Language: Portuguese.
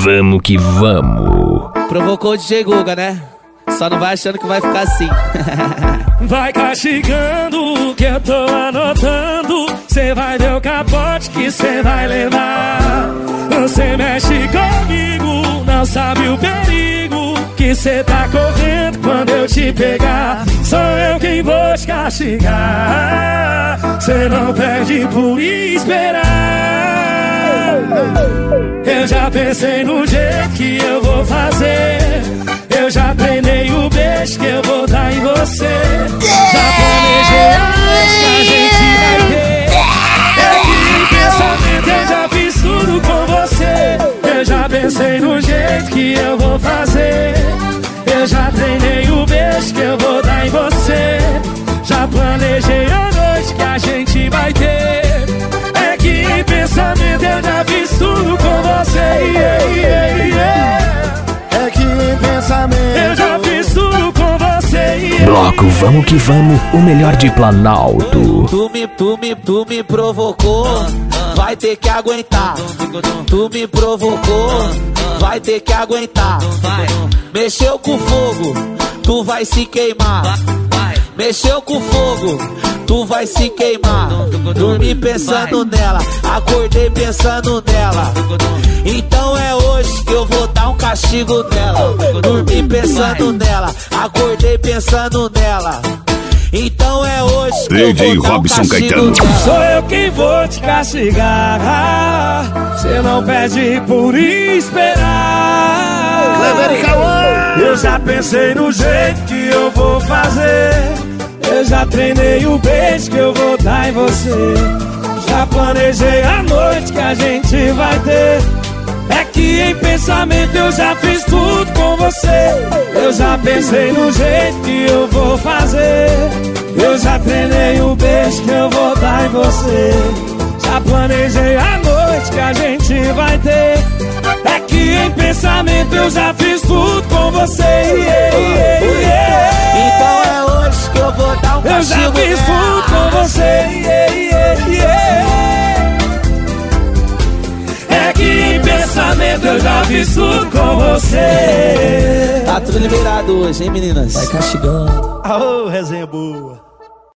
Vamos que vamos. Provocou o DJ Guga, né? Só não vai achando que vai ficar assim. Vai castigando que eu tô anotando. Cê vai ver o capote que cê vai levar. Você mexe comigo, não sabe o perigo que cê tá correndo quando eu te pegar. Sou eu quem vou te castigar. Cê não perde por esperar. Eu já pensei no jeito que eu vou fazer. Eu já treinei o beijo que eu vou dar em você. Já planejei a noite que a gente vai ter. É que em pensamento eu já fiz tudo com você. Eu já pensei no jeito que eu vou fazer. Eu já treinei o beijo que eu vou dar em você. Já planejei a noite que a gente vai ter. É que em pensamento eu já fiz tudo com você. É que em pensamento eu já fiz tudo com você. Bloco Vamos que Vamos, o melhor de Planalto. Tu me provocou, vai ter que aguentar. Tu me provocou, vai ter que aguentar. Mexeu com fogo, tu vai se queimar. Mexeu com fogo, tu vai se queimar. Dormi pensando nela, acordei pensando nela. Então é hoje que eu vou dar um castigo nela. Dormi pensando nela, acordei pensando nela. Então é hoje que eu vou dar um castigo nela. Sou eu quem vou te castigar. Cê não pede por esperar. Eu já pensei no jeito que eu vou fazer. Eu já treinei o beijo que eu vou dar em você. Já planejei a noite que a gente vai ter. É que em pensamento eu já fiz tudo com você. Eu já pensei no jeito que eu vou fazer. Eu já treinei o beijo que eu vou dar em você. Já planejei a noite que a gente vai ter. É que em pensamento eu já fiz tudo com você. Então é hoje que eu vou dar um castigo. Eu já fiz tudo com você. É que em pensamento eu já fiz tudo com você. Tá tudo liberado hoje, hein, meninas? Vai castigando. Aô, resenha boa.